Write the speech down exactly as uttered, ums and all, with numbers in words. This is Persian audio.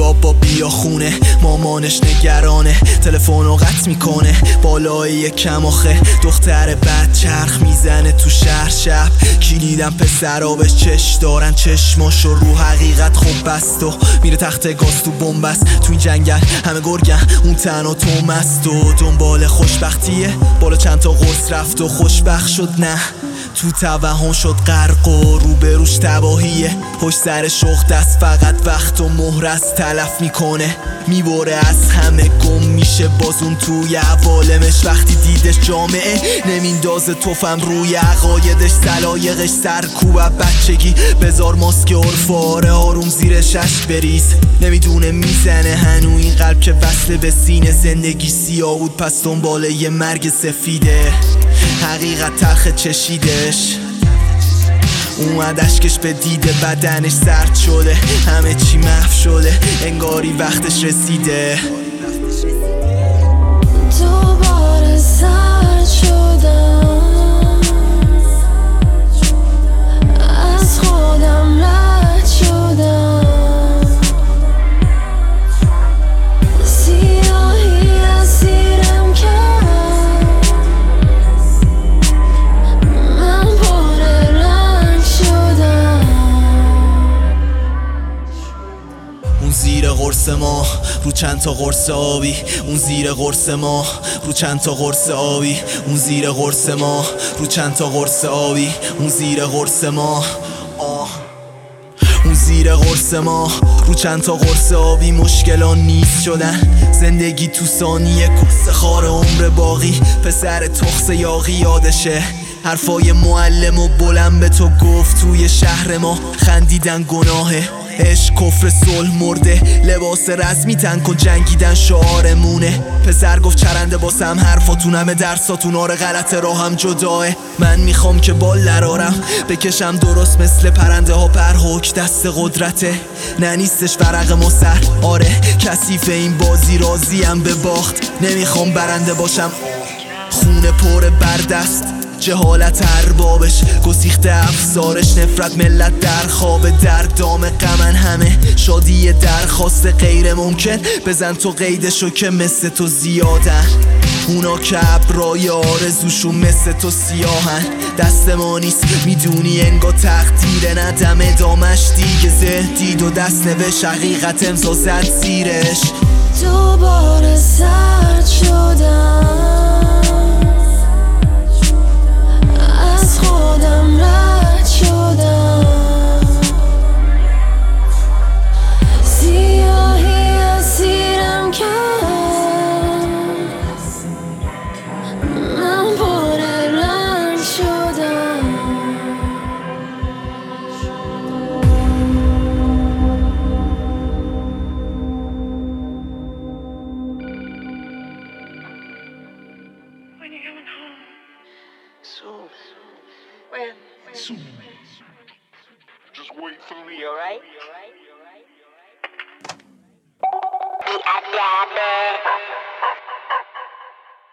بابا بیا خونه، مامانش نگرانه، تلفنو قطع میکنه بالای کم آخه. دختر بد چرخ میزنه تو شهر شب، کلیدم پسرا بهش چش دارن، چشماشو رو حقیقت خوب بست و میره تحت گاز تو بنبست. تو این جنگل همه گرگن، اون تنها تو مست و دنبال خوشبختیه. بالا چند تا قرص رفت و خوشبخت شد، نه تو توهم شد غرق و روبروش تباهیه. پشت سر شخ دست فقط وقت و مهر از تلف میکنه، میبره از همه گم میشه باز اون توی عوالمش. وقتی دیدش جامعه نمیندازه توفم روی عقایدش، سلایقش سرکوب بچگی بزار ماسک عرفاره آروم زیر شش بریز. نمیدونه میزنه هنو این قلب که وصله به سینه، زندگی سیاه بود پس دنباله یه مرگ سفیده. حقیقت تلخ چشیدش، اومد اشکش به دیده، بدنش سرد شده، همه چی محو شده، انگاری وقتش رسیده. دوباره سرد شدم، از خودم رد شدم، سیاهی اسیرم کرد، من پر رنج شدم. اون زیر قرص ما رو چند تا قرص آبی، اون زیر قرص ما رو چند تا قرص آبی، اون زیر قرص ما رو چند تا قرص آبی، اون زیر قرص ما آه. اون زیر قرص ما رو چند تا قرص آبی، مشکلان نیست شدن زندگی تو ثانیه، کس خار عمر باقی. پسر تخس یاقی یادشه حرفای معلم و بلند به تو گفت توی شهر ما خندیدن گناهه. عشق کفر صلح مرده، لباس رسمی تن کن جنگیدن شعارمونه. پسر گفت چرنده باسم حرفاتون همه درساتون آره غلط راهم جداه. من میخوام که بال درارم بکشم درست مثل پرنده ها پر حک دست قدرته، نه نیستش فرق ما سر آره کثیف این بازی راضیم به باخت. نمیخوام برنده باشم، خونه پر بردست جهالت اربابش، گسیخته افسارش نفرت ملت در خواب، در دام غمن همه شادی درخواست غیر ممکن. بزن تو قیدشو که مثل تو زیادن، اونا که ابرای آرزوشون مثل تو سیاهن. دست ما نیست میدونی انگار تقدیره، ندم ادامش دیگه ذهن دید و دست نوشت حقیقت امضا زد زیرش. دوباره سرد شدم، از خودم رد شدم، سیاهی اسیرم کرد، من پر رنج شدم. When you're coming home? Soon. When? Soon. Just wait for me, alright? I got it.